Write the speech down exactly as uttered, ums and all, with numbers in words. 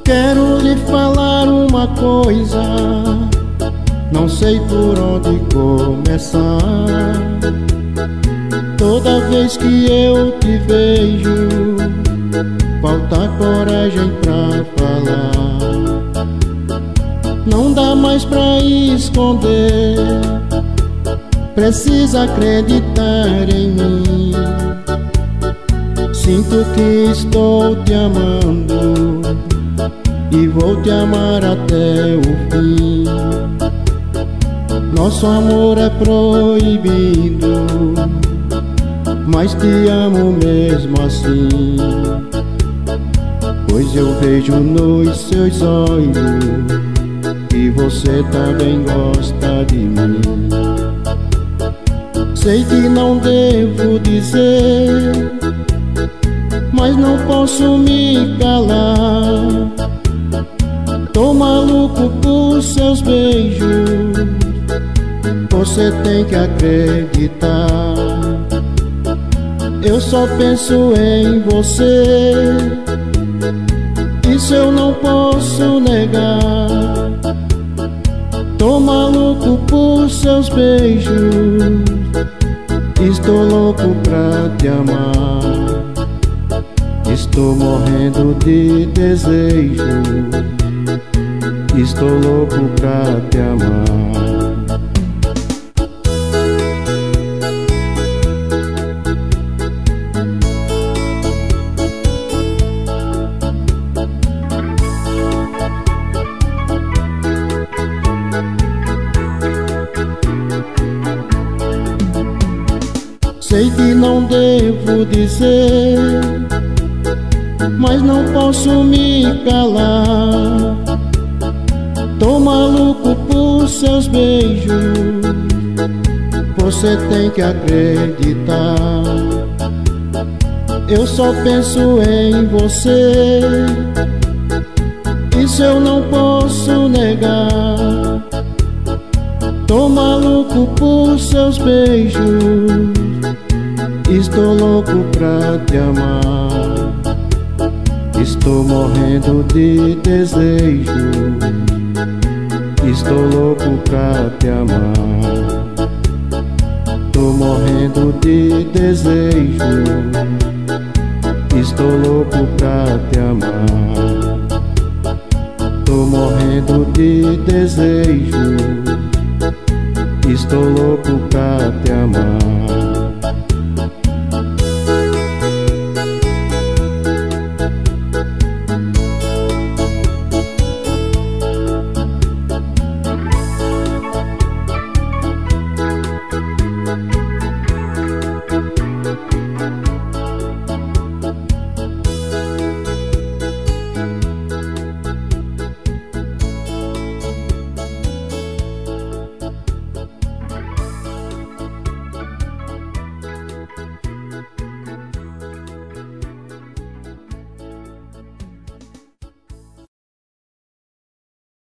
Quero lhe falar uma coisa, não sei por onde começar. Toda vez que eu te vejo, falta coragem pra falar. Não dá mais pra esconder, precisa acreditar em mim. Sinto que estou te amando e vou te amar até o fim. Nosso amor é proibido, mas te amo mesmo assim. Pois eu vejo nos seus olhos que você também gosta de mim. Sei que não devo dizer, mas não posso me calar. Tô maluco por seus beijos, você tem que acreditar. Eu só penso em você, isso eu não posso negar. Tô maluco por seus beijos, estou louco pra te amar. Estou morrendo de desejo, estou louco pra te amar. Sei que não devo dizer, mas não posso me calar. Tô maluco por seus beijos, você tem que acreditar. Eu só penso em você, isso eu não posso negar. Tô maluco por seus beijos, estou louco pra te amar. Estou morrendo de desejo, estou louco pra te amar. Tô morrendo de desejo, estou louco pra te amar. Tô morrendo de desejo, estou louco pra te amar.